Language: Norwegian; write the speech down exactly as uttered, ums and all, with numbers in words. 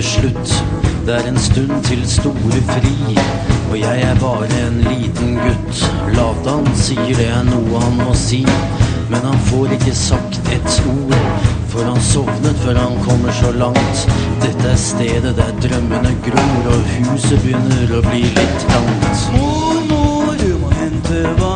slutt. Det er en stund til store fri, og jeg er bare en liten gutt. Latan sier det er noe han må si, men han får ikke sagt et ord, for han sovnet før han kommer så langt. Dette er stedet der drømmene gror, og huset begynner å bli litt langt. Mor, mor, du må hente vann.